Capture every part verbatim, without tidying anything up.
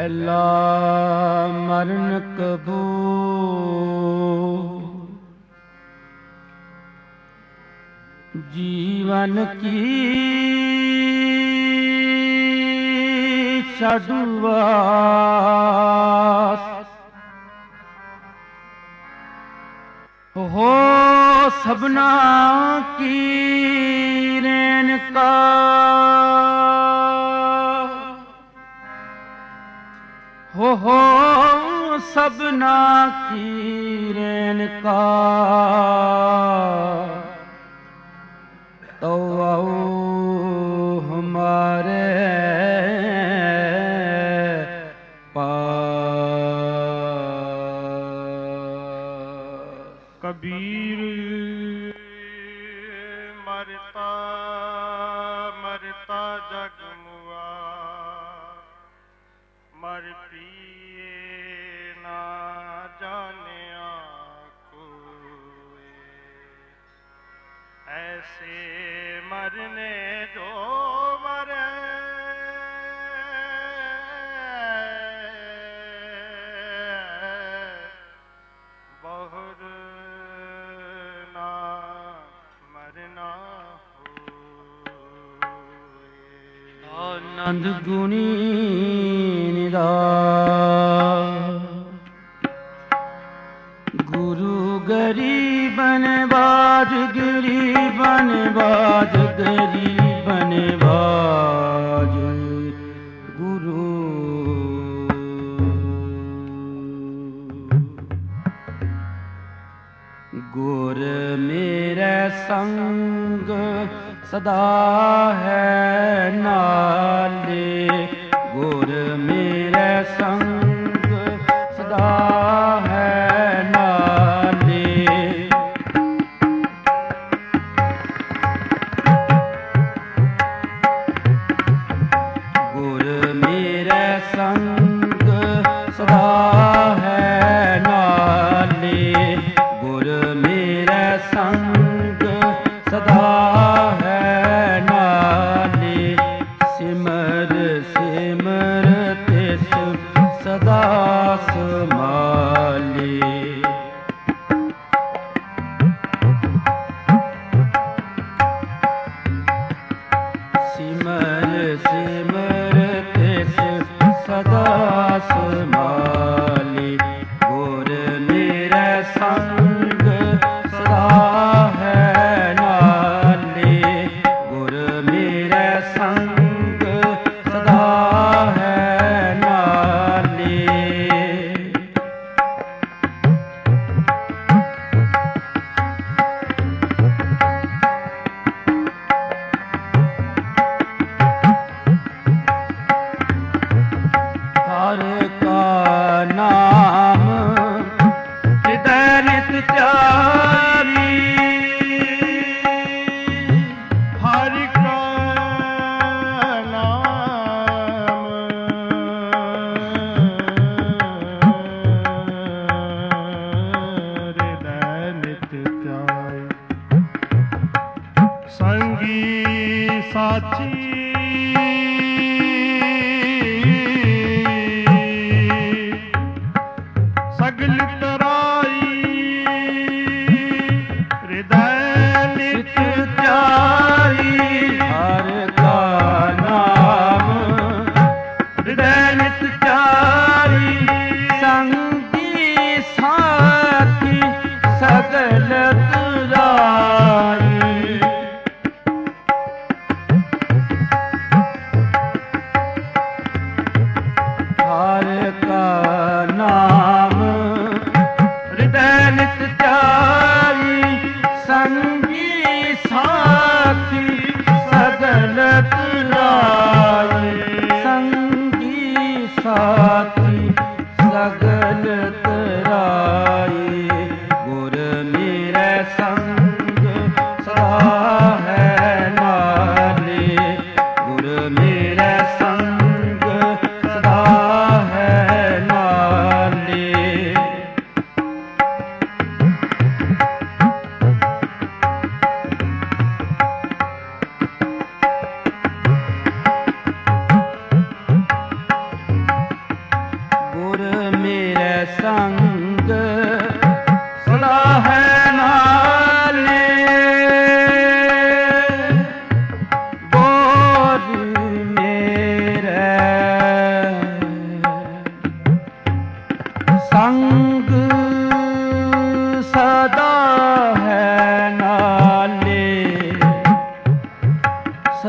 ਪਹਿਲਾ ਮਰਨ ਕਬੂਲ, ਜੀਵਨ ਕੀ ਛਡਵਾਸ, ਹੋ ਸਭਨਾ ਕੀ ਰੇਣਕਾ, ਹੋ ਹੋ ਸਭਨਾ ਕੀ ਰੇਣਕਾ, ਤੋ ਆਓ ਹਮਾਰੇ ਪਾਸ। ਕਬੀਰ ਮਰਤਾ ਮਰਤਾ ਜਗ ਮੁਆ, ਮਰ ਪੀਏ ਨਾ ਜਾਣਿਆ ਕੋਇ, ਐਸੇ ਮਰਨੇ ਜੋ ਮਰੇ, ਬਹੁਰ ਨਾ ਮਰਨਾ ਹੋਏ। ਆਨੰਦ ਗੁਣੀ ਨਿਰਾਲ, ਗੁਰੂ ਗਰੀਬਨ ਬਾਜ ਗਰੀਬਨ ਬਾਜ ਗਰੀਬਨ ਬਾਜ ਗੁਰੂ। ਗੁਰ ਮੇਰੇ ਸੰਗ ਸਦਾ ਹੈ ਨਾਲੇ, ਗੁਰ ਮੇਰੇ ਸੰਗ ਸਦਾ ਹੈ ਨਾਲੇ, ਗੁਰ ਮੇਰੇ ਸੰਗ ਸਦਾ ਹੈ ਨਾਲੇ, ਗੁਰ ਮੇਰੇ ਸੰਗ ਸਦਾ ਹੈ ਨਾਲੇ, ਸਿਮਰ ਸਿਮਰ ਤਿਸ ਸਦਾ ਸਮਾਲੇ। ਸਿਮਰ ਸਿਮਰ ਤਿਸ ਸਦਾ ਸਮਾਲੇ, ਗੁਰ ਮੇਰੇ ਸੰਗ ਸਦਾ ਹੈ ਨਾਲੇ, ਗੁਰ ਮੇਰੇ ਸੰਗ ਸਦਾ ਹੈ ਨਾਲੇ। ਹਰ ਕਾ ਨਾਮ ਹਿਰਦੈ ਨਿਤ ਧਿਆਈ, ਹਰਿ ਕਾ ਨਾਮ ਹਿਰਦੈ ਨਿਤ ਧਿਆਈ, ਸੰਗੀ ਸਾਚੀ ਸਗਲ ਤਰਾਈ, ਹਿਰਦੈ ਨਿਤ ਧਿਆਈ, ਹਰ ਕਾ ਨਾਮ ਹਿਰਦੈ ਨਿਤ ਧਿਆਈ, ਸੰਗੀ ਸਾਥੀ ਸਗਲ ਤਰਾਈ।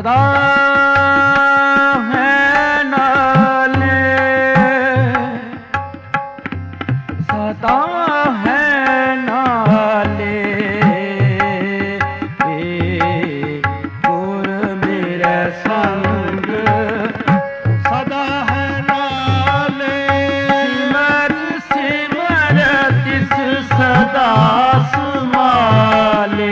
ਸਦਾ ਹੈ ਨਾਲੇ, ਸਦਾ ਹੈ ਨਾਲੇ, ਏ ਗੁਰ ਮੇਰੇ ਸੰਗ ਸਦਾ ਹੈ ਨਾਲੇ, ਸਿਮਰ ਸਿਮਰ ਤਿਸ ਸਦਾ ਸਮਾਲੇ,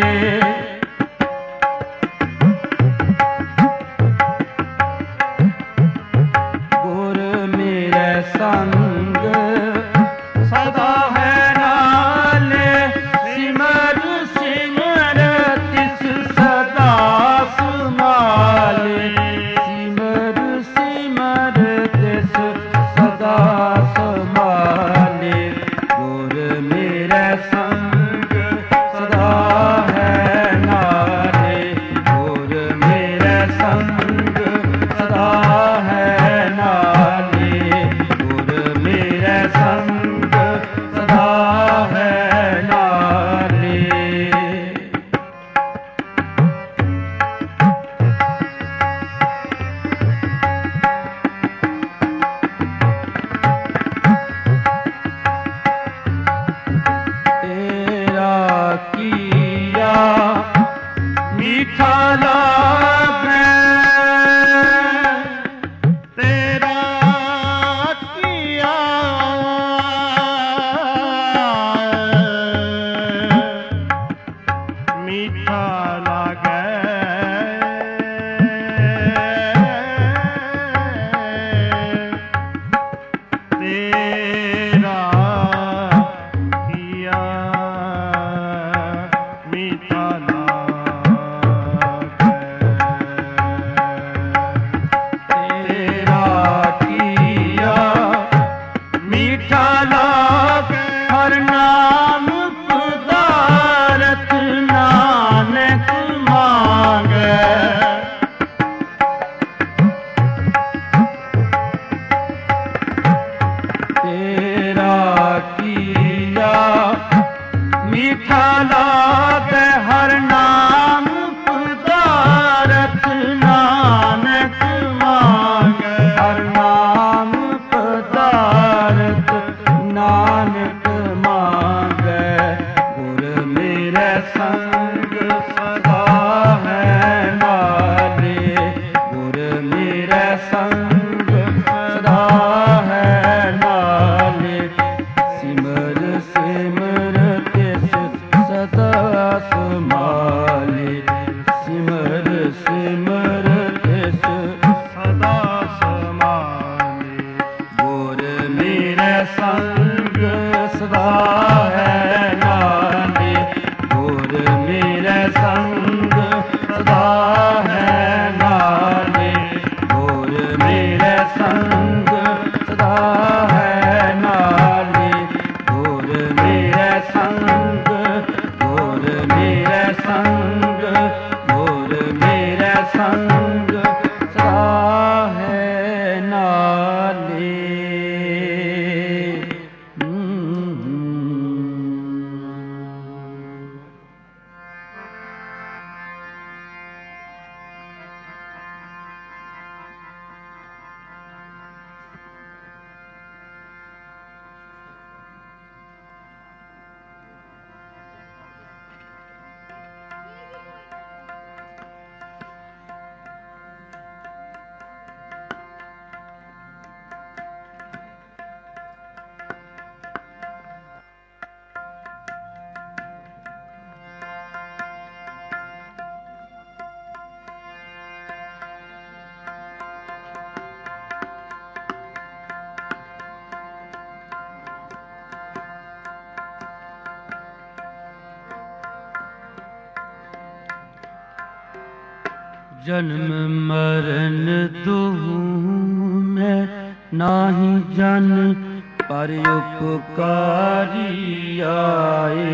ਗੁਰ ਮੇਰੇ ਸੰਗ ਸਦਾ ਹੈ ਨਾਲੇ, ਸਿਮਰ ਸਿਮਰ ਤਿਸ ਸਦਾ ਸਮਾਲੇ, ਸਿਮਰ ਸਿਮਰ ਤਿਸ ਸਦਾ ਸਮਾਲੇ, ਗੁਰ ਮੇਰੇ ਸੰਗ ਸਦਾ ਹੈ ਨਾਲੇ, ਗੁਰ ਮੇਰੇ ਸੰਗ ਸਦਾ ਹੈ ਨਾਲੇ, ਗੁਰ ਮੇਰੇ ਸੰਗ ਸਦਾ ਹੈ ਨਾਲੇ। ਤੇਰਾ ਕੀਆ ਮੀਠਾ ਲਾਗੈ, ਤੇਰਾ ਕੀਆ ਮੀਠਾ ਲਾਗੈ, ਤੇਰਾ ਕੀਆ ਮੀਠਾ ਲਾਗੈ, ਤੇਰਾ ਕੀਆ ਮੀਠਾ ਲਾਗੈ, ਹਰ ਨਾਮ ਪਦਾਰਥ ਨਾਨਕ ਮਾਂਗੈ, ਤੇਰਾ ਕੀਆ ਮੀਠਾ ਲਾਗੈ, ਹਰ ਨਾਮ ਪਦਾਰਥ ਨਾਨਕ ਮਾਂਗੈ, ਹਰ ਨਾਮ ਪਦਾਰਥ ਨਾਨਕ ਮਾਂਗੈ, ਗੁਰ ਮੇਰੇ ਸੰਗ ਸਦਾ ਹੈ ਨਾਲੇ, ਗੁਰ ਮੇਰੇ ਸੰਗ ਸਦਾ ਹੈ ਨਾਲੇ, ਸਿਮਰ ਸਿਮਰ ਤਿਸ ਸਦਾ ਸਮਾਲੇ, ਸਿਮਰ ਸਿਮਰ ਤਿਸ ਸਦਾ ਸਮਾਲੇ, ਗੁਰ ਮੇਰੇ ਸੰਗ ਸਦਾ ਹੈ ਨਾਲੇ, ਗੁਰ ਮੇਰੇ ਸੰਗ ਸਦਾ ਹੈ ਨਾਲੇ, ਗੁਰ ਮੇਰੇ ਸੰਗ ਸਦਾ ਹੈ ਨਾਲੇ, ਗੁਰ ਮੇਰੇ ਸੰਗ, ਗੁਰ ਮੇਰੇ ਸੰਗ, ਗੁਰ ਮੇਰੇ ਸੰਗ ਸਦਾ ਹੈ ਨਾਲੇ। जन्म मरण दुहु मैं नाही जन पर उपकारी आए।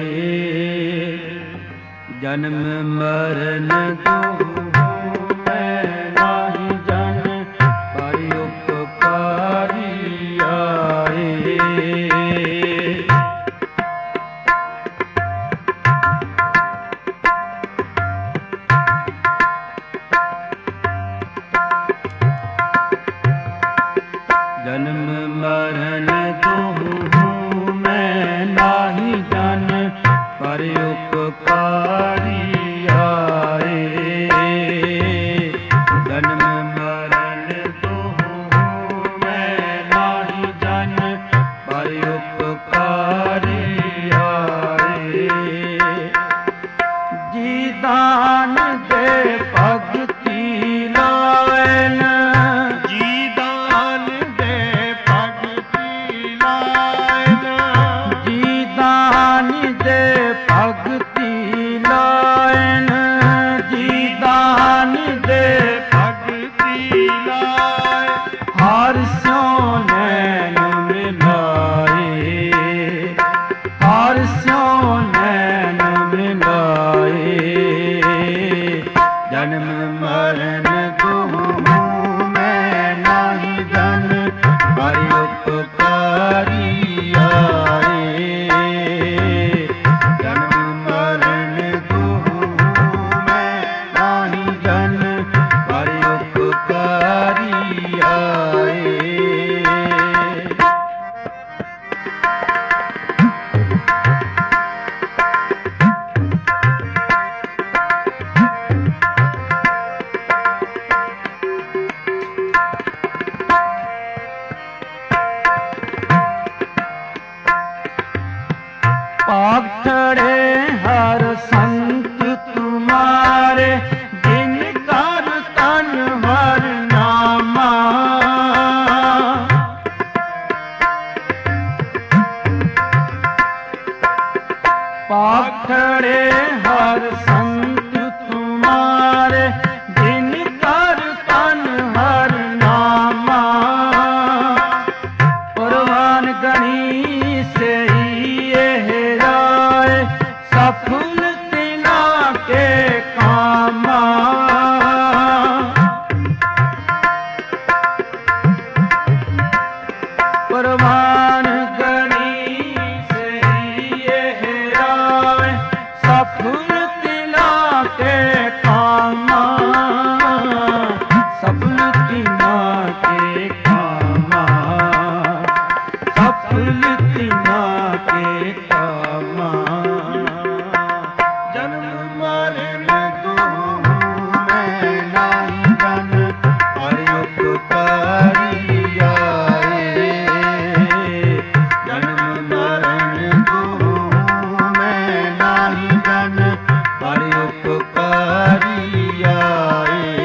जन्म मरण दुहु मैं नाही जन पर उपकारी आए। ਉਪਕਾਰੀ ਆਏ। ਜਨਮ ਮਰਨ ਦੁਹੂ ਮੈਂ ਨਾਹੀ ਜਨ ਪਰ ਉਪਕਾਰੀ ਆਏ। ਜੀ ਦਾਨ ਦੇ ਭਗਤੀ ਲਾਇਨ, ਜੀ ਦਾਨ ਦੇ ਭਗਤੀ ਲਾਇਨ, ਜੀ ਦਾਨ ਦੇ ਭਗਤੀ ਲਾਇਨ, ਜੀ ਦਾਨ ਦੇ ਭਗਤੀ ਲਾਇ। ਹਰਿ ਸਿਉ ਨੈਣ ਮਿਲਾਏ, ਹਰਿ ਸਿਉ ਨੈਣ ਮਿਲਾਏ। ਜਨਮ ਮਰਨ ਦੁਹੂ ਮੈਂ ਨਾਹੀ ਜਨ ਪਰ ਉਪਕਾਰੀ ਆਏ। ਜਨਮ ਮਰਨ ਦੁਹੂ ਮੈਂ ਨਾਹੀ ਜਨ ਪਰ ਉਪਕਾਰੀ ਆਏ। ਭਾਗ ਚੜ੍ਹੇ ਹਰ ਸੰਤ ਤੁਮਾਰੇ, ਜਿਨ ਕਰ ਤਨ ਹਰ ਨਾਮਾ। ਭਾਗ ਚੜ੍ਹੇ ਹਰ ਸੰਤ ਤੁਮਾਰੇ, ਜਿਨ ਕਰ ਤਨ ਹਰ ਨਾਮਾ। ਪਰਵਾਨ ਗਣੀ ਸਈ ਇਹ ਰਾਏ, ਸਫਲ ਤਿਨਾ ਕੇ ਕਾਮਾ। ਪਰਵਾਨ ਗਣੀ ਸਈ ਇਹ ਰਾਏ, ਸਫਲ ਤਿਨਾ ਕੇ ਕਾਮਾ। ਸਫਲ ਤਿਨਾ ਕੇ ਕਾਮਾ, ਸਫਲ ਤਿਨਾ ਕੇ ਕਾਮਾ। ਜਨਮ ਮਰਨ ਦੁਹੂ ਮੈਂ ਨਾਹੀ ਜਨ ਪਰ ਉਪਕਾਰੀ ਆਏ। ਜਨਮ ਮਰਨ ਦੁਹੂ ਮੈਂ ਨਾਹੀ ਜਨ ਪਰ ਉਪਕਾਰੀ ਆਏ।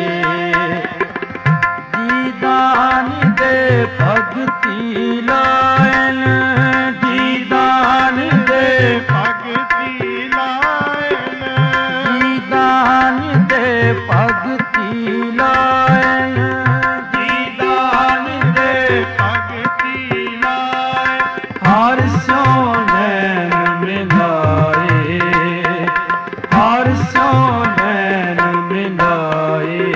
ਜੀ ਦਾਨ ਦੇ ਭਗਤੀ ਲਾਇਨ, ਜੀ ਦਾਨ ਦੇ ਭਗਤੀ ਲਾਇਨ, ਜੀ ਦਾਨ ਦੇ ਭਗਤੀ ਲਾਇਨ, ਜੀ ਦਾਨ ਦੇ ਭਗਤੀ ਲਾਇ। ਹਰਿ ਸਿਉ ਨੈਣ ਮਿਲਾਏ, ਹਰਿ ਸਿਉ ਨੈਣ ਮਿਲਾਏ।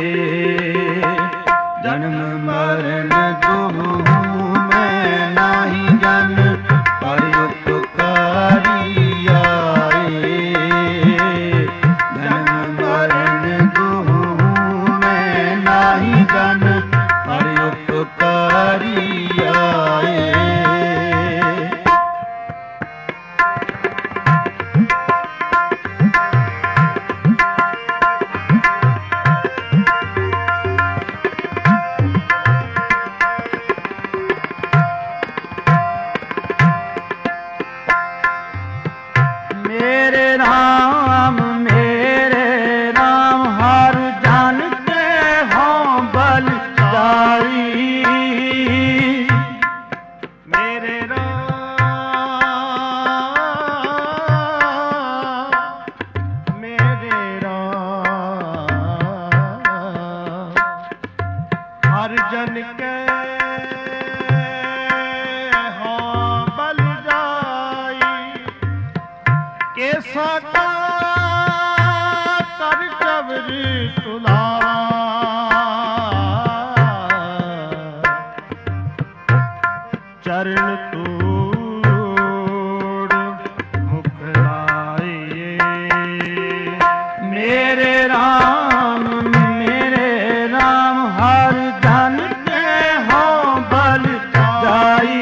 ਜਨਮ ਮਰਨ ਦੁਹੂ ਮੈਂ ਨਾਹੀ ਜਨ ਪਰ ਉਪਕਾਰੀ ਆਏ। ਜਨਮ ਮਰਨ ਦੁਹੂ ਮੈਂ ਨਾਹੀ ਜਨ ਪਰ ਉਪਕਾਰੀ ਆਏ। ਮੇਰੇ ਰਾਮ ਮੇਰੇ ਰਾਮ ਹਰ ਜਨ ਕੇ ਹੋਂ ਬਲ ਜਾਈ। ਮੇਰੇ ਰਾਮ ਮੇਰੇ ਰਾਮ ਹਰ ਜਨ ਕੇ ਹੋਂ ਬਲ ਜਾਈ। ਕੇਸਾ ਕਾ ਕਰ ਜਬਰੀ ਤੁਲਾ। ਚਰਨ ਤੂੜ ਮੁਖ ਲਾਏ। ਮੇਰੇ ਰਾਮ ਮੇਰੇ ਰਾਮ ਹਰ ਜਨ ਕੇ ਹੋਂ ਬਲ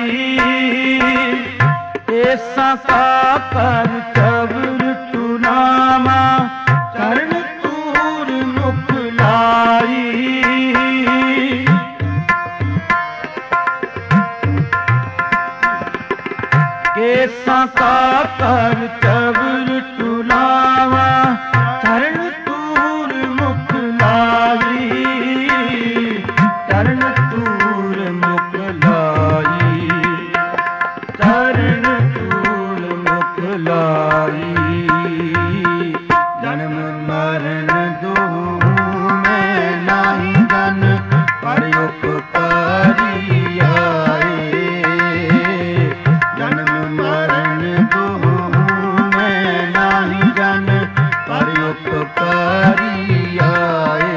ਜਾਈ। ਐਸਾ ਕਾ ਕਰ ਜਬਰ ਤੁਲਾ। का कर चबर टुलावा चरण तूर मुख लाई चरण तूर मुख लाई चरण तूर मुख लाई जन्म मरण दुहु में नाही जन पर उपकारी आए जन्म मरण दुहु में नाही जन पर उपकारी आए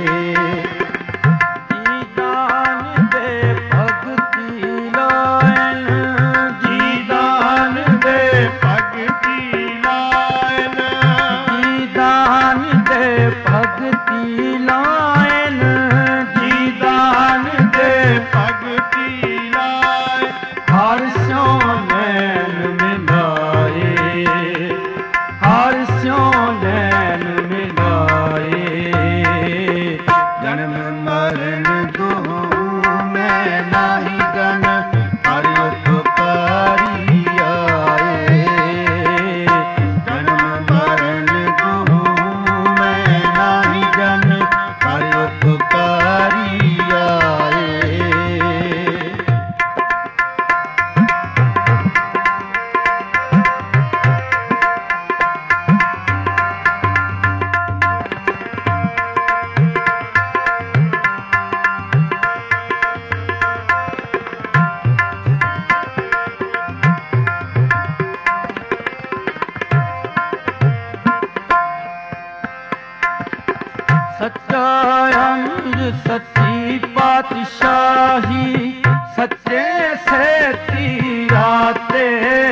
जी दान दे भगति लायन जी दान दे भगति लायन जी दान दे भगति लायन जी दान दे भगति लाय हर स्यों नैन मिलाए हर स्यों नैन मिलाए जन्म मरण दुहु में नाही गन हर उपकारी आए जन्म मरण दुहु में नाही गन हर उपकारी आए सच्चा अमर सच्ची पातशाही सच्चे से तीराते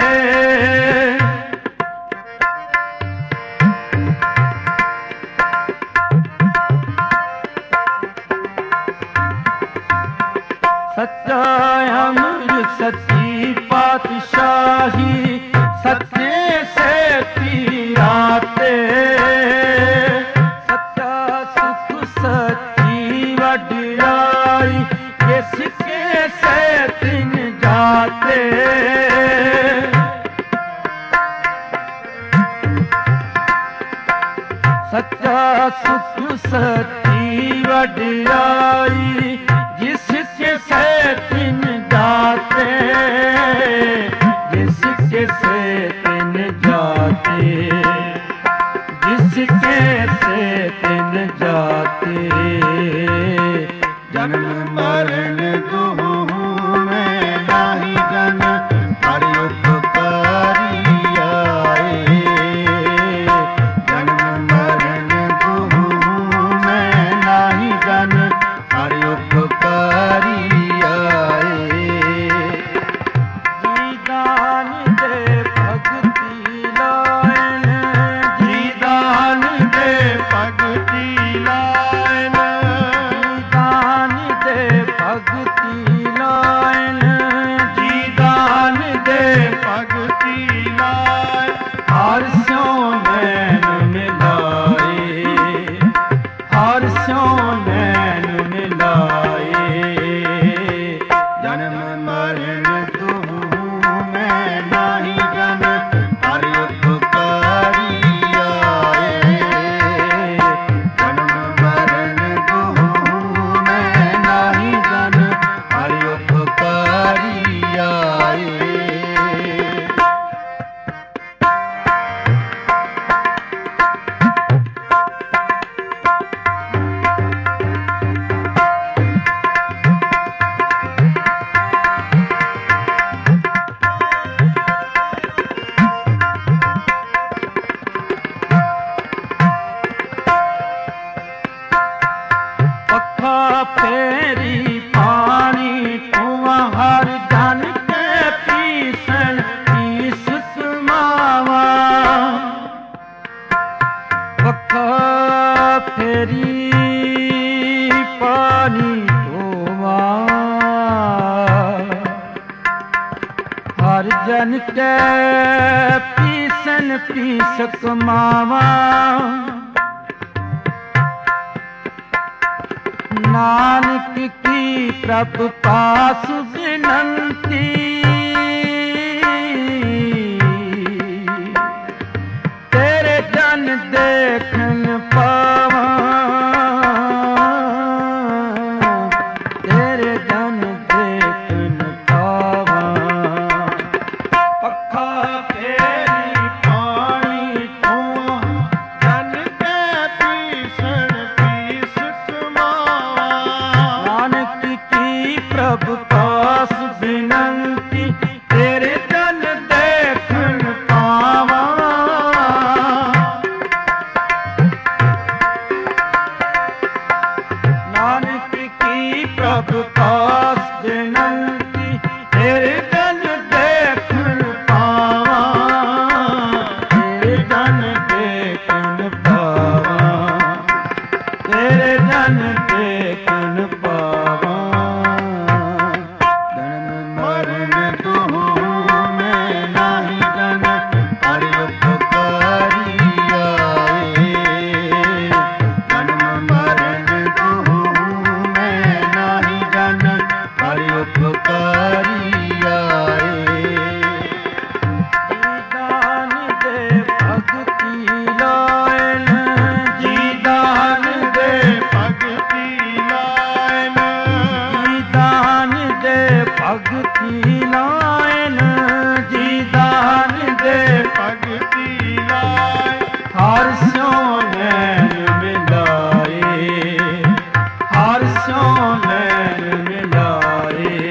सच्चा अमर सच्ची पातशाही सच्चे से तीराते सच्ची वडियाई ये सिक्के से तिन जाते सच्चा सुख सच्ची वडियाई जिसके से तिन जाते जिसके से तिन जाते जिसके से तिन जाते जन्म मरण दुहु में नाही जन हर उपकारी आए जन्म मरण दुहु में नाही जन हर उपकारी आए जी दान दे भगति लायन जी दान दे भगति लायन दान दे भगति लायन जी दान दे भगति लाय हर स्यों नैन मिलाए हर स्यों नैन मिलाए जन्म मरण दुहु में नाही जन हर उपकारी आए जन्म मरण दुहु में नाही जन हर उपकारी आए पखा फेरी पानी कुआं हर जन के पीसन पीस समावा पखा फेरी पानी कुआं हर जन के पीसन पीस कमावा नानक की प्रभ पास विनंती ਜਨ ਦੇਖਨ ਪਾਵਾਂ। ਜਨਮ ਮਰਨ ਦੁਹੂ ਮੈਂ ਨਾਹੀ ਜਨ ਹਰਿ ਉਪਕਾਰੀ ਆਏ। ਜਨਮ ਮਰਨ ਦੁਹੂ ਮੈਂ ਨਾਹੀ ਜਨ ਹਰਿ ਉਪਕਾਰੀ ਆਏ। ਭਗਤੀ ਲਾਇਨ ਜੀ ਦਾਨ ਦੇ ਭਗਤੀ ਲਾਇ। ਹਰਿ ਸਿਉ ਨੈਣ ਮਿਲਾਏ ਹਰਿ ਸਿਉ ਨੈਣ ਮਿਲਾਏ।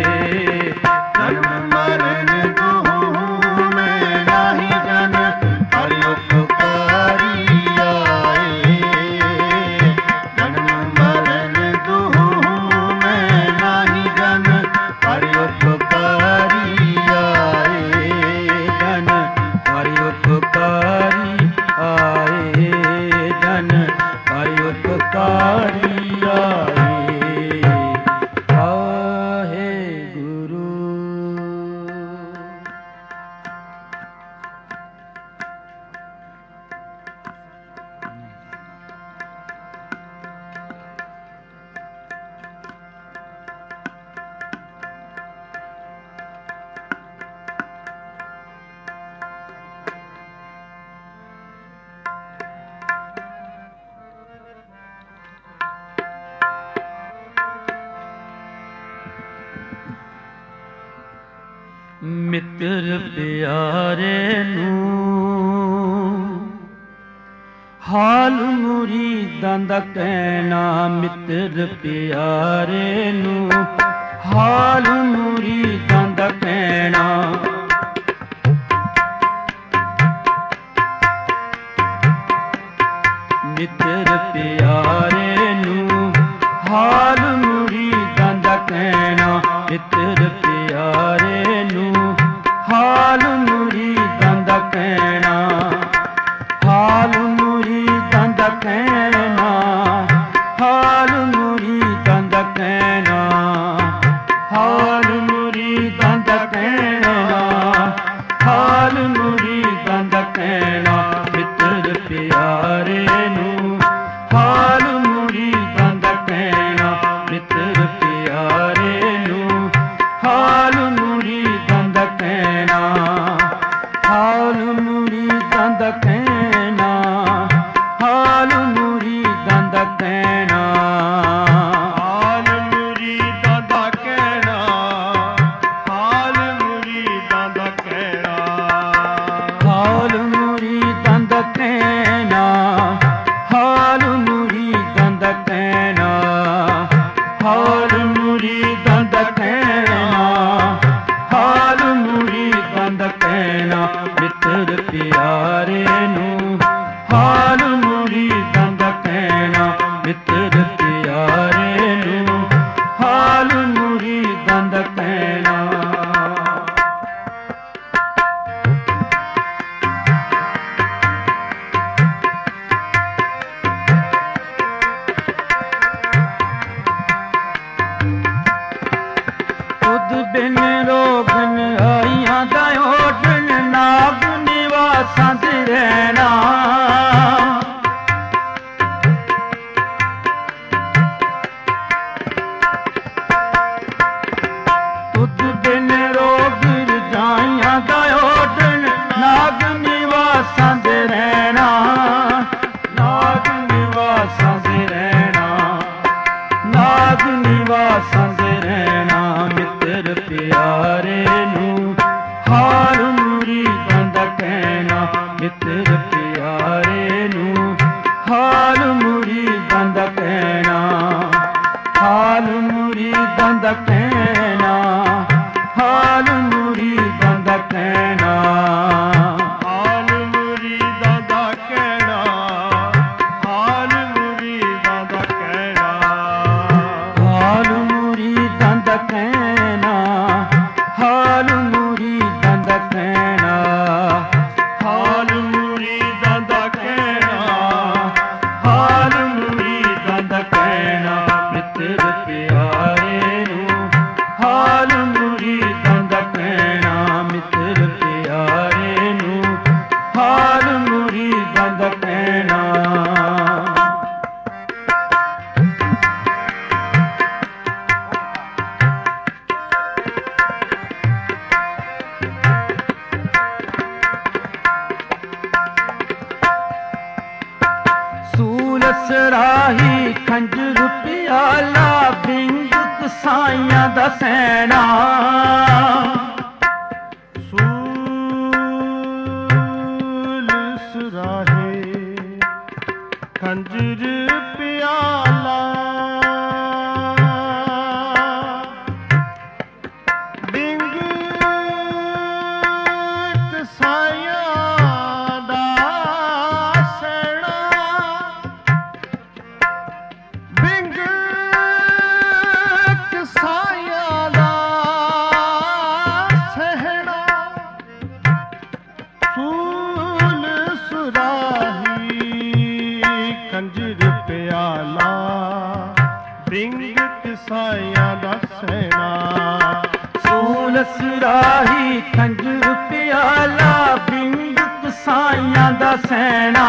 ਜਨਮ ਮਰਨ ਦੁਹੂ ਮੈਂ ਨਾਹੀ ਜਨ ਹਰਿ ਉਪਕਾਰੀ ਆਏ। ਜਨਮ ਮਰਨ ਦੁਹੂ ਮੈਂ ਨਾਹੀ ਜਨ ਹਰਿ ਉਪਕਾਰੀ ਆਏ। ਜਨ ਹਰਿ ਉਪਕਾਰੀ ਆਏ। ਜਨ ਹਰਿ ਉਪਕਾਰੀ ਆਏ। ਵਾਹਿਗੁਰੂ। ਮਿੱਤਰ ਪਿਆਰੇ ਨੂੰ ਹਾਲ ਮੁਰੀਦਾਂ ਦਾ ਕਹਿਣਾ। ਮਿੱਤਰ ਪਿਆਰੇ ਨੂੰ ਹਾਲ ਮੁਰੀਦਾਂ ਦਾ ਕਹਿਣਾ। ਮਿੱਤਰ ਪਿਆਰੇ ਨੂੰ ਹਾਲ ਮੁਰੀਦਾਂ ਦਾ ਕਹਿਣਾ। ਮਿੱਤਰ ਪਿਆਰੇ ਨੂੰ ਹਾਲ ਮੁਰੀਦਾਂ ਦਾ ਕਹਿਣਾ। ਹਾਲ ਮੁਰੀਦਾਂ ਦਾ ਕਹਿਣਾ। ਹਾਲ ਮੁਰੀਦਾਂ ਦਾ ਕਹਿਣਾ। ਹਾਲ ਮੁਰੀਦਾਂ ਦਾ ਕਹਿਣਾ। ਹਾਲ ਮੁਰੀਦਾਂ ਦਾ ਕਹਿਣਾ। ਮਿੱਤਰ ਪਿਆਰੇ ਨੂੰ ਹਾਲ ਮੁਰੀਦਾਂ ਦਾ ਕਹਿਣਾ। ਮਿੱਤਰ ਪਿਆਰੇ ਨੂੰ ਹਾਲ ਮੁਰੀਦਾਂ ਦਾ ਕਹਿਣਾ। ਹਾਲ ਮੁਰੀਦਾਂ ਦਾ ਕਹਿਣਾ। ਹਾਲ ਮੁਰੀਦਾਂ ਦਾ ਕਹਿਣਾ। ਹਾਲ ਮੁਰੀਦਾਂ ਦਾ ਕਹਿਣਾ। ਹਾਲ ਮੁਰੀਦਾਂ ਦਾ ਕਹਿਣਾ। ਹਾਲ ਮੁਰੀਦਾਂ ਦਾ ਕਹਿਣਾ। ਹਾਲ ਮੁਰੀਦਾਂ ਦਾ ਕਹਿਣਾ। ਹਾਲ ਮੁਰੀਦਾਂ ਦਾ ਕਹਿਣਾ। ਹਾਲ ਮੁਰੀਦਾਂ ਦਾ ਕਹਿਣਾ। ਮਿੱਤਰ ਪਿਆਰੇ ਨੂੰ ਹਾਲ ਮੁਰੀਦਾਂ ਦਾ ਕਹਿਣਾ। ਮਿੱਤਰ ਪਿਆਰੇ ਨੂੰ ਹਾਲ ਮੁਰੀਦਾਂ ਦਾ ਕਹਿਣਾ। ਤੁਧ ਬਿਨ ਰੋਗਨ ਆਈਆਂ ਦਾ ਓਢਣ ਨਾਗ ਨਿਵਾਸਾਂ ਤੇ ਰਹਿਣਾ। ਸਰਾਹੀ ਖੰਜਰ ਪਿਆਲਾ ਬਿੰਗ ਕਸਾਈਆਂ ਦਾ ਸੈਣਾ ਸੂਲ ਸਰਾਹੇ ਖੰਜਰ ਪਿਆਲਾ ਬਿੰਗ ਕਸਾਈਆਂ ਦਾ ਸੈਣਾ ਬਿੰਗ ਕਸਾਈਆਂ ਦਾ ਸਹਿਣਾ ਸੂਲ ਸੁਰਾਹੀ ਖੰਜਰ ਪਿਆਲਾ ਬਿੰਗ ਕਸਾਈਆਂ ਦਾ ਸਹਿਣਾ ਸੂਲ ਸਰਾਹੀ ਖੰਜਰ ਪਿਆਲਾ ਬਿੰਗ ਕਸਾਈਆਂ ਦਾ ਸੈਣਾ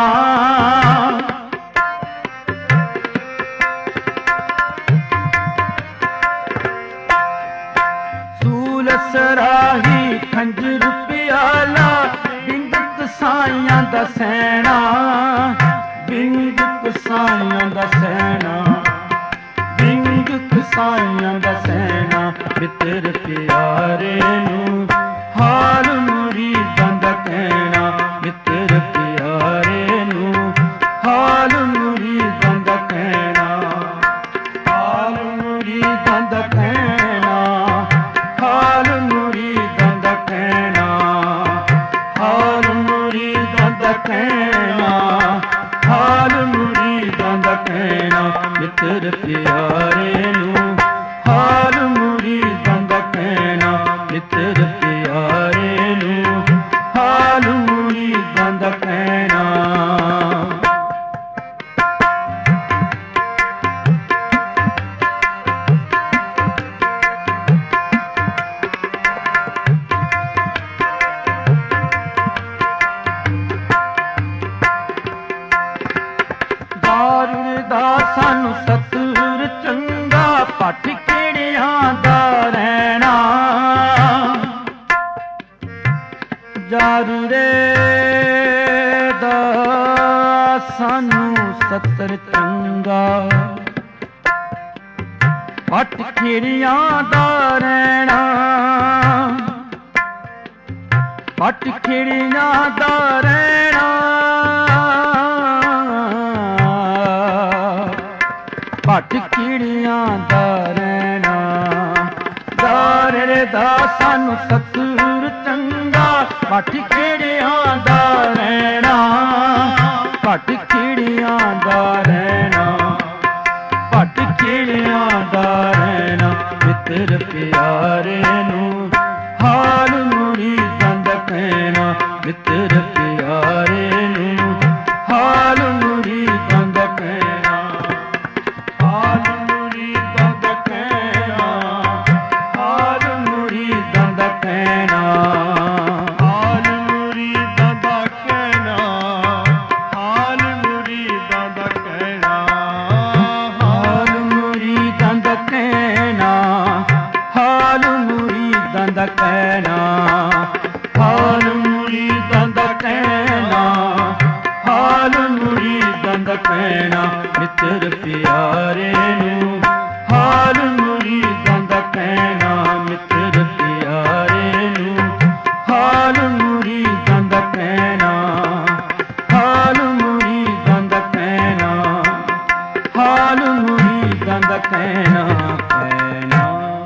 ਸੂਲ ਸਰਾਹੀ ਖੰਜਰ ਪਿਆਲਾ ਬਿੰਗ ਕਸਾਈਆਂ ਦਾ ਸੈਣਾ ਬਿੰਗ ਕਸਾਈਆਂ ਦਾ ਸੈਣਾ ਬਿੰਗ ਕਸਾਈਆਂ ਦਾ ਸੈਣਾ ਮਿੱਤਰ ਪਿਆਰੇ ਨੂੰ ਹਾਲ ਮੁਰੀਦਾਂ ਦਾ ਕਹਿਣਾ ਮਿੱਤਰ ਪਿਆਰੇ ਨੂੰ ਹਾਲ ਮੁਰੀਦਾਂ ਦਾ ਕਹਿਣਾ ਹਾਲ ਮੁਰੀਦਾਂ ਦਾ ਕਹਿਣਾ ਹਾਲ ਮੁਰੀਦਾਂ ਦਾ ਕਹਿਣਾ ਹਾਲ ਮੁਰੀਦਾਂ ਦਾ ਕਹਿਣਾ ਹਾਲ ਮੁਰੀਦਾਂ ਦਾ ਕਹਿਣਾ ਮਿੱਤਰ ਪਿਆਰੇ ਨੂੰ ਹਾਲ ਮੁਰੀਦਾਂ ਦਾ ਕਹਿਣਾ ਮਿੱਤਰ ਪਿਆਰੇ ਨੂੰ ਹਾਲ ਮੁਰੀਦਾਂ ਦਾ ਕਹਿਣਾ ਦਾਰੂ ਦਾ ਸਾਨੂੰ ਸਤਿਗੁਰ ਚੰਗਾ ਪੱਠ ਕਿਹੜਿਆਂ ਦਾ ਰਹਿਣਾ ਜਾਰੂ ਰੇ ਦਾ ਸਾਨੂੰ ਸਤਿਗੁਰ ਚੰਗਾ ਪੱਠ ਕਿਹੜਿਆਂ ਦਾ ਰਹਿਣਾ ਪੱਠ ਕਿਹੜਿਆਂ ਦਾ ਰਹਿਣਾ ਪੱਟ ਕੀੜੀਆਂ ਦਾ ਰਹਿਣਾ ਦਾਰੇ ਦਾ ਸਾਨੂੰ ਸਤਿਗੁਰ ਚੰਗਾ ਪੱਟ ਕੀੜੀਆਂ ਦਾ ਰਹਿਣਾ ਪੱਟ ਕੀੜੀਆਂ ਦਾ ਰਹਿਣਾ ਪੱਟ ਕੀੜੀਆਂ ਦਾ ਰਹਿਣਾ ਮਿੱਤਰ ਪਿਆਰੇ ਨੂੰ ਹਾਲ ਮੁਰੀਦਾਂ ਦਾ ਕਹਿਣਾ ਮਿੱਤਰ ਪਿਆਰੇ ਨੂੰ ਹਾਲ ਮੁਰੀਦਾਂ ਦਾ ਕਹਿਣਾ ਹਾਲ ਮੁਰੀਦਾਂ ਦਾ ਕਹਿਣਾ ਹਾਲ ਮੁਰੀਦਾਂ ਦਾ ਕਹਿਣਾ ਹਾਲ ਮੁਰੀਦਾਂ ਦਾ ਕਹਿਣਾ ਹਾਲ ਮੁਰੀਦਾਂ ਦਾ ਕਹਿਣਾ ਹਾਲ ਮੁਰੀਦਾਂ ਦਾ ਕਹਿਣਾ ਹਾਲ ਮੁਰੀਦਾਂ ਦਾ ਕਹਿਣਾ ਹਾਲ ਮੁਰੀਦਾਂ ਦਾ ਕਹਿਣਾ ਹਾਲ ਮੁਰੀਦਾਂ ਦਾ ਕਹਿਣਾ ਮਿੱਤਰ ਪਿਆਰੇ ਨੂੰ ਹਾਲ ਮੁਰੀਦਾਂ ਦਾ ਕਹਿਣਾ ਮਿੱਤਰ ਪਿਆਰੇ ਨੂੰ ਹਾਲ ਮੁਰੀਦਾਂ ਦਾ ਕਹਿਣਾ ਹਾਲ ਮੁਰੀਦਾਂ ਦਾ ਕਹਿਣਾ ਹਾਲ ਮੁਰੀਦਾਂ ਦਾ ਕਹਿਣਾ ਕਹਿਣਾ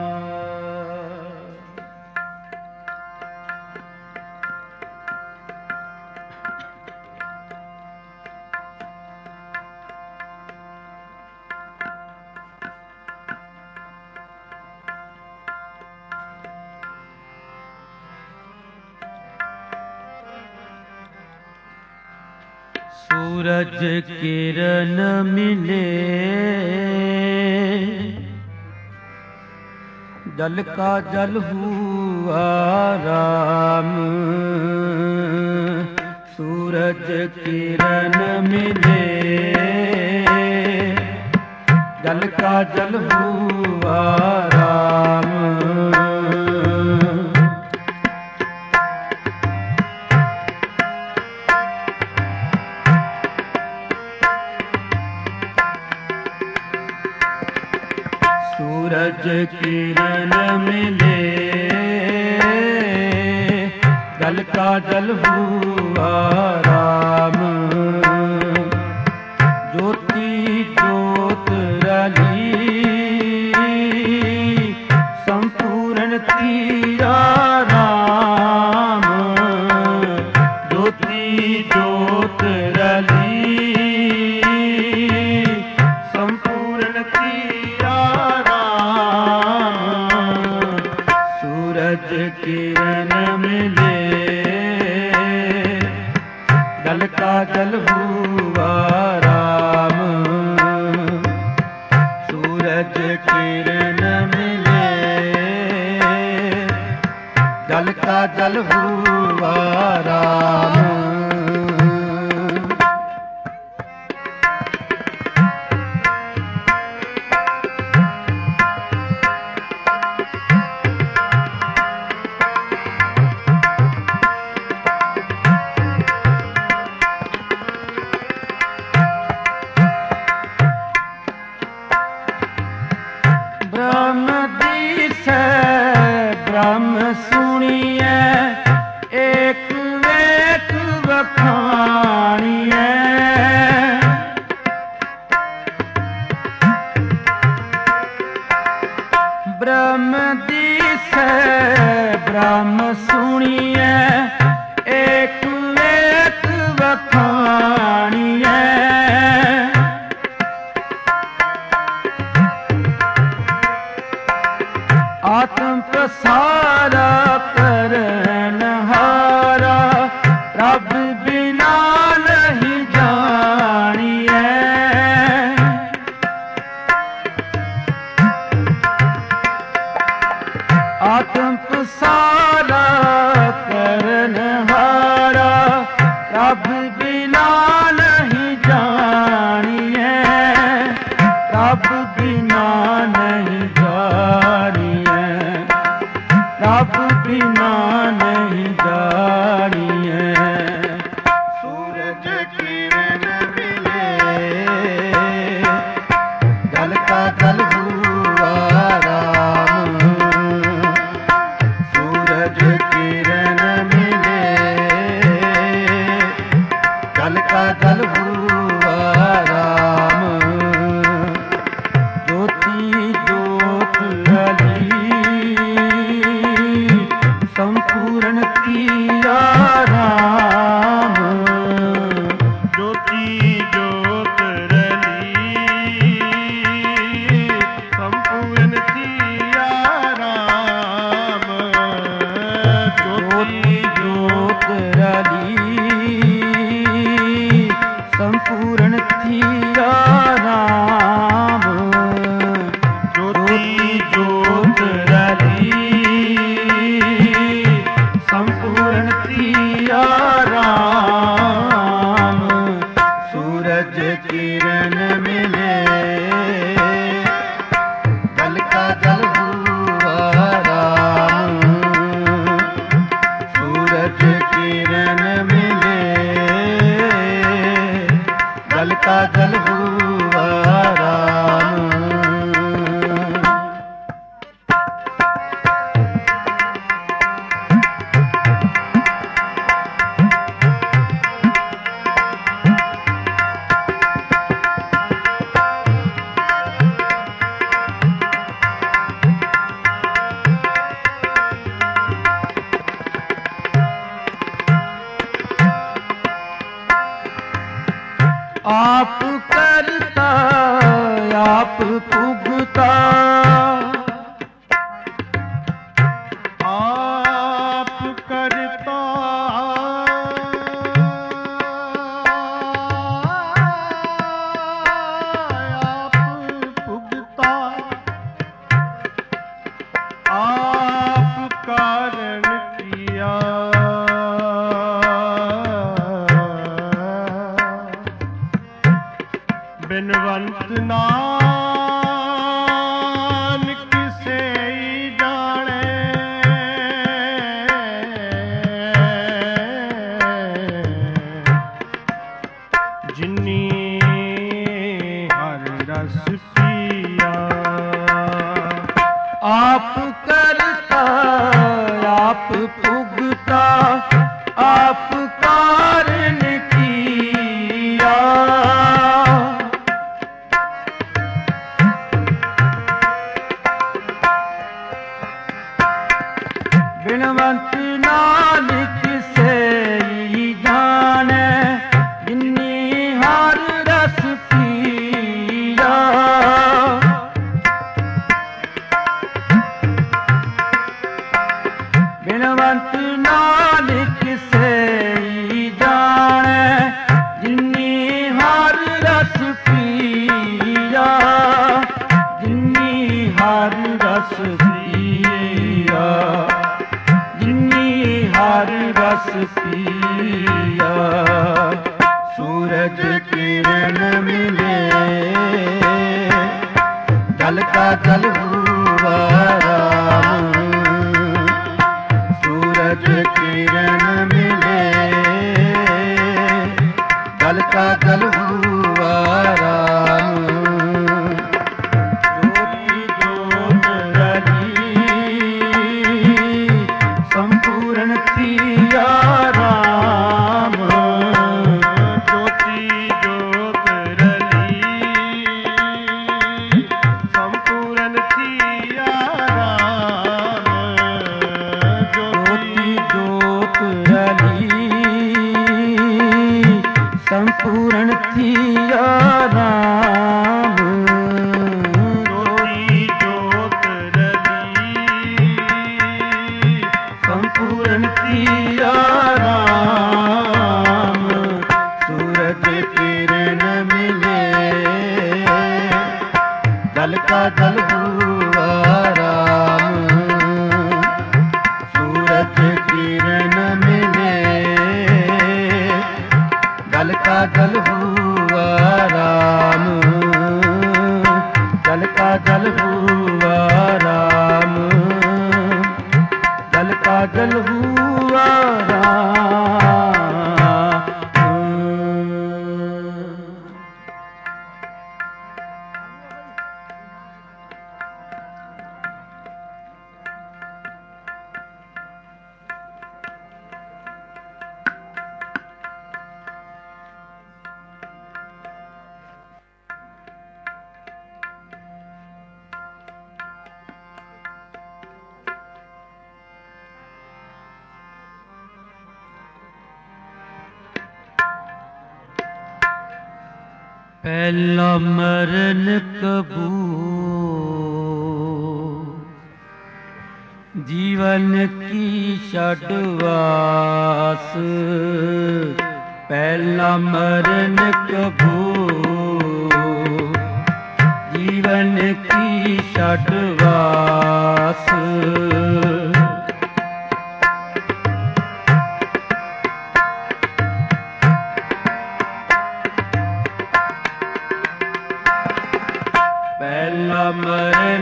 सूरज किरण मिले जल का जल हुआ राम सूरज किरण मिले जल का जल हुआ राम सूरज किरण मिले जल का जल हुआ राम। ज्योति ज्योत रली संपूर्ण तीरा राम। ज्योति ज्योत रली संपूर्ण तीरा राम। सूरज किरण मिले जल का जल हुआ राम। सूरज किरण मिले जल का जल हुआ राम। ब्रह्म दिसै ब्रह्म सुनिए एक वेक बखानिए। ब्रह्म दिसै ब्रह्म सुनिए एक वेक बखानिए। आत्म प्रसारा करन हारा रब बिना नहीं जानिए। आत्म प्रसारा करन हारा रब बिना नहीं जानिए। रब बिना नहीं जानिए। रब बिना नहीं जानिए। सूरज किरण मिले जल का जल हुआ राम। सूरज किरण मिले जल का जल हुआ राम। ज्योति ज्योत रली संपूर्ण तीरा राम। ज्योति ज्योत रली संपूर्ण तीरा राम। ज्योति ज्योत रली संपूर्ण तीरा राम। ज्योति ज्योत रली संपूर्ण तीरा राम। सूरज किरण मिले जल का जल हुआ राम। सूरज किरण मिले जल का जल हुआ राम। आप करता आप पुगता आप करता आप पुगता आप कारण किया। बिनवंत नानक से ही जाने। जिन्नी हर रस पिया। आप करता आप पुगता आप कारण किया। बिनवंत नानक सेई जाने जिन्नी हर रस पिया। बिनवंत नानक सेई जाने जिन्नी हर रस पिया। जिन्नी हर रस पिया जिन्नी हर रस पिया। सूरज किरण मिले जल का जल हुआ राम। सूरज किरण मिले जल का जल हुआ राम। ज्योति ज्योत रली संपूर्ण थिया राम। ज्योति ज्योत रली संपूर्ण थिया राम। ज्योति ज्योत रली संपूर्ण थिया राम। ज्योति ज्योत रली संपूर्ण थिया राम। सूरज किरण मिले जल का जल हुआ राम। सूरज किरण मिले जल का जल हुआ राम। जल का जल हुआ राम। जल का जल हुआ राम। पहला मरण कबूल जीवन की षडवास। पहला मरण कबूल जीवन की षडवास। पहला मरण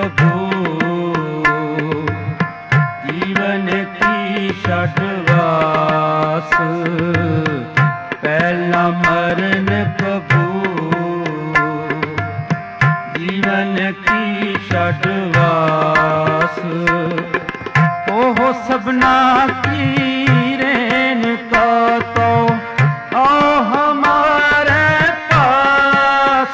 कबूल जीवन की षडवास। पहला मरण कबूल जीवन की षडवास। ओह सबना की रेन का तो ओ हमारे पास।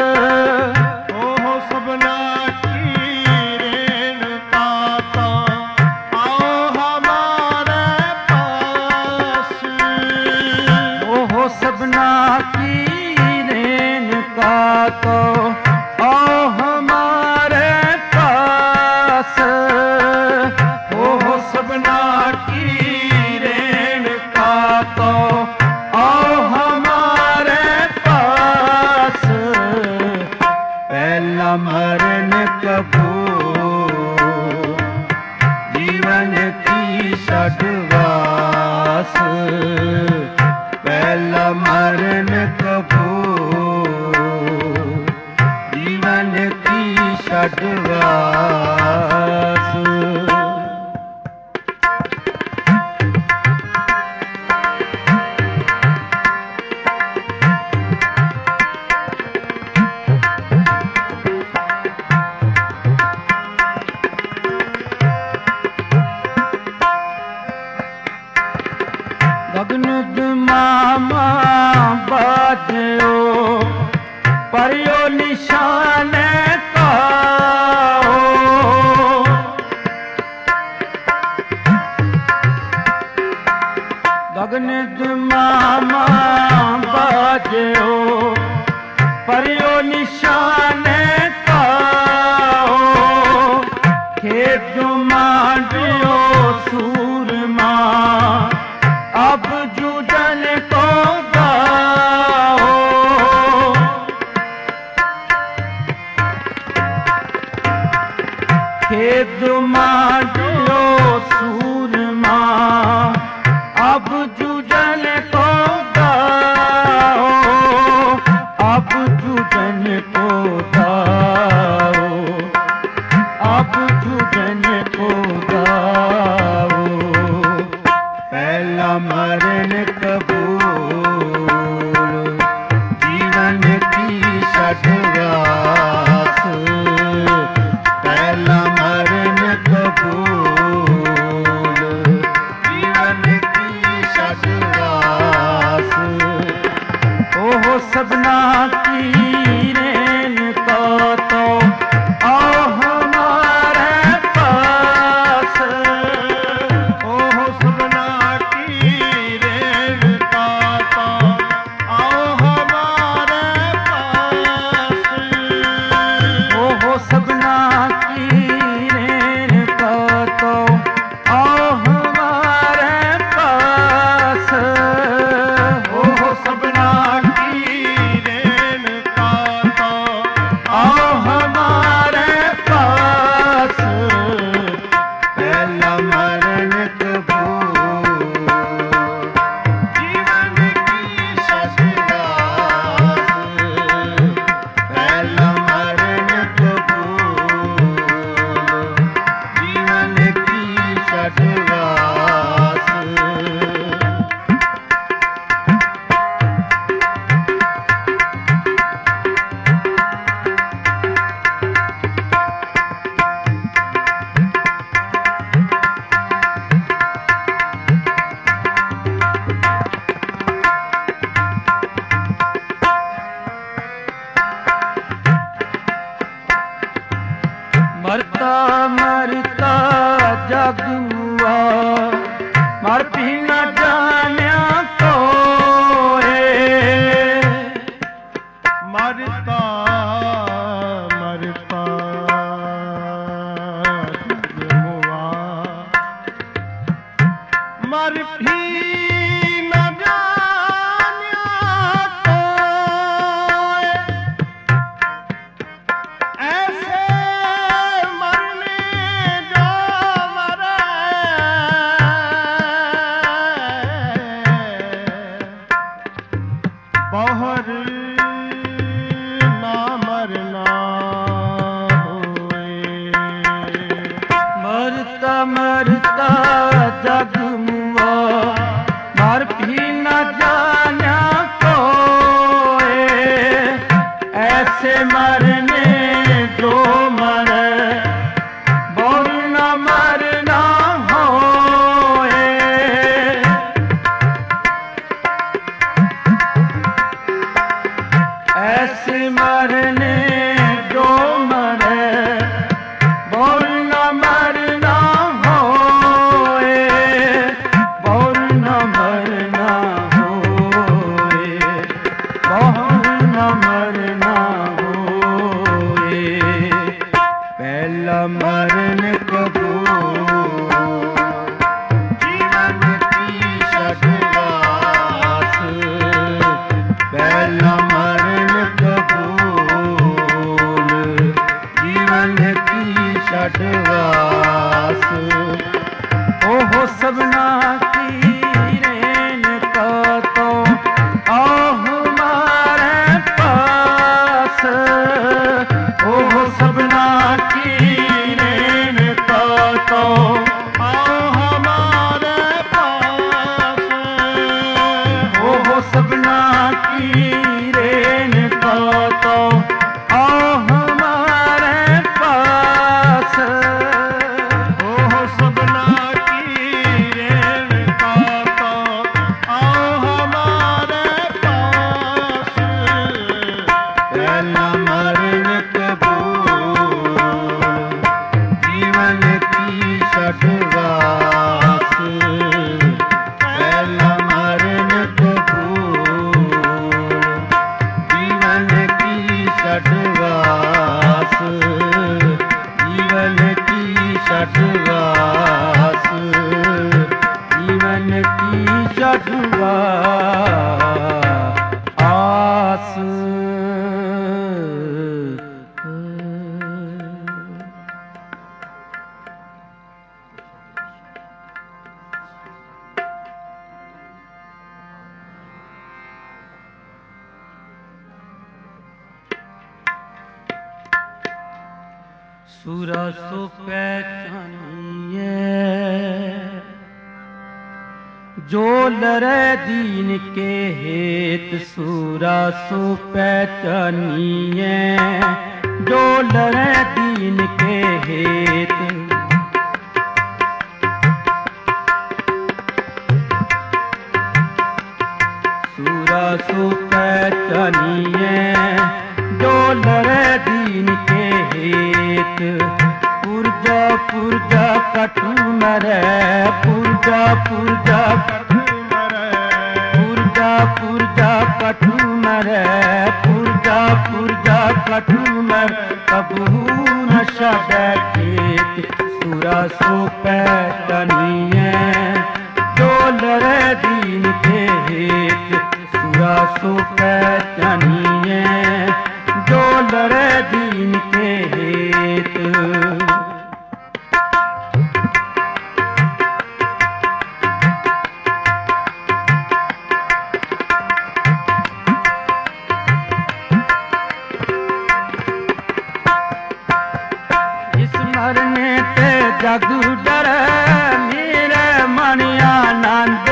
सबना की रेन का तो ओ हमारे पास। ओ सबना की रेन का तो ओ हमारे पास। पहला मरण कबूल जीवन की षडवास। पहला मरण कबूल जीवन की षडवास। छठवास पहला मरण कबूल जीवन की छठवास ओह सबना की रेन का तो आओ हमारे पास ओह सबना की रेन का तो आओ हमारे पास ओह सबना की रेन का तो आओ हमारे पास ओह सबना की रेन का तो आओ हमारे पास पहला मरण कबूल जीवन की छठवास पहला मरण कबूल जीवन की छठवास मरता मरता जग मुआ मर भी न जान्या कोए मरता मरता जगमुआ मर भी न जान्या कोय ऐसे मरने जो मरे बहर ना मरना होए मरता मरता जग मुआ मर भी न जान्या कोए ऐसे मरने जो मरे बोल न मरना होए ऐसे मरने जो मरे बोल न मरना होए बोल न मरना होए बोल न मरना होए पहला मरण कबूल जीवन की छठवास पहला मरण कबूल जीवन की छठवास ओह सबना की रेन का तो आओ हमारे पास ओह सबना की रेन का तो आओ हमारे पास ओह सबना की रेन का तो आओ हमारे पास ओह सबना की रेन का तो आओ हमारे पास पहला मरण कबूल जीवन की छठवास पहला मरण कबूल जीवन की छठवास जीवन की छठवास जीवन की छठवास सूरा सो पहचानिए जो लरे दीन के हेत सूरा सो पहचानिए, जो लरे दीन के हेत सूरा सो पहचानिए, जो लरे दीन के हेत पुरजा पुरजा कटु मरे, पुरजा पुरजा पुरजा पुरजा कटु मरे, पुरजा पुरजा कटु मरे, कबू न छाड़े खेत सूरा सो पहचानिए, जो लरे दीन के हेत सूरा सो पहचानिए, जो लरे दीन के हेत। मरने ते जग डरे मेरे मन आनंद,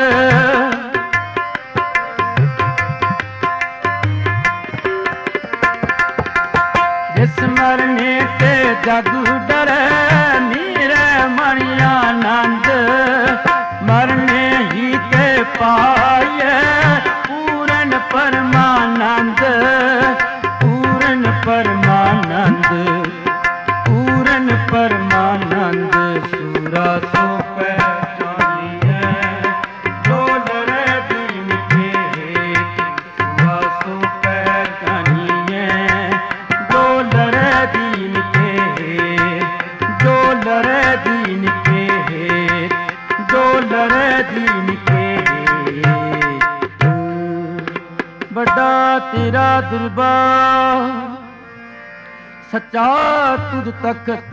जिस मरने ते जग डरे मेरे मन आनंद, मरने ही ते पाए पूरन परमानंद, पूरन परमानंद, पूरन परमानंद सूरा सो पहचानिए, जो लरे दीन के हेत सूरा सो पहचानिए, जो लरे दीन के हेत, जो लरे दीन के हेत, जो लरे दीन के हेत। बड़ा तेरा दरबार सच्चा तुझ तखत,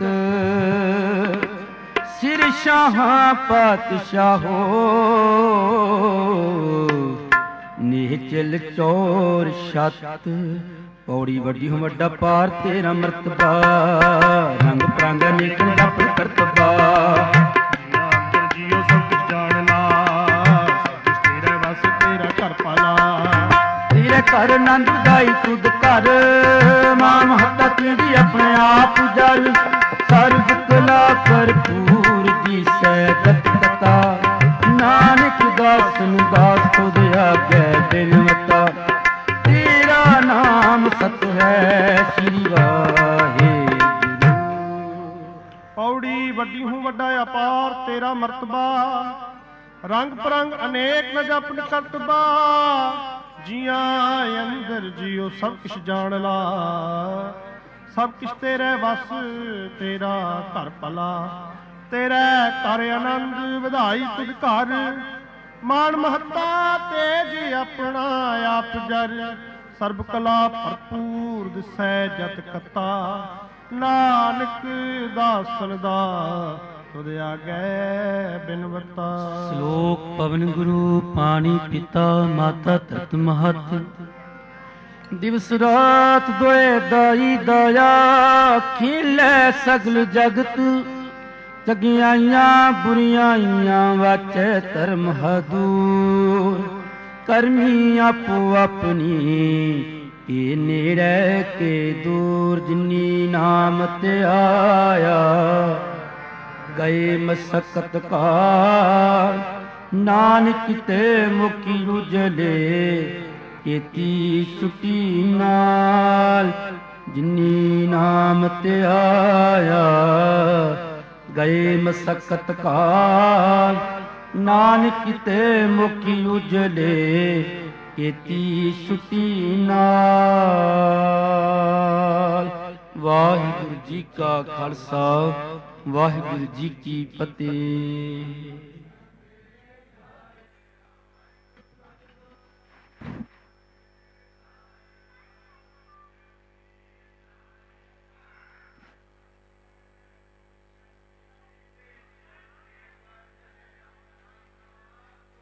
सिर शाहां पातशाहो, नीचल चोर छत पौड़ी वड्डी हो वड्डा पार तेरा मरतबा, रंग प्रांग अनेक रब करतबा, जियो सब कुछ जानना, सब कुछ तेरे बस तेरा घर पाला, तेरे घर नंद दाई तुद घर, मां महता तेरी अपने आप जल, सर्व कला भरपूर दी सैदत कथा, नानक दास नु दास तुद आगे बिनवता, तेरा नाम सत है श्री वाहेगुरु। पौड़ी वड्डी हूँ वड्डा अपार तेरा मरतबा, रंग परंग अनेक न जपन करतबा, जिया अंदर जियो सब किश जान ला, सब किश तेरे वस तेरा घर भला, तेरे घर आनंद ਵਧਾਈ तुझ घर, मान महता तेज अपना आप जर, सर्ब कला भरपूर दिसै जत कता, नानक दासन दा तुद आगे बिनवता। श्लोक पवन गुरु पानी पिता माता तत महत, दिवस रात दोए दाई दया, खिले सगल जगत, चगियाइयां बुरियाइयां वाचे धर्म हदूर, करमी आपो अपनी ये नेड़े के दूर, जिनी नाम ते आया गए मसकत कार, नानक ते मुकी उजले केती छुटी नाल, जिनी नाम ते आया गए मसकत कार, नानक ते मुकी उजले केती छुटी नाल। वाहिगुरु जी का खालसा, वाहिगुरु जी की फतेह।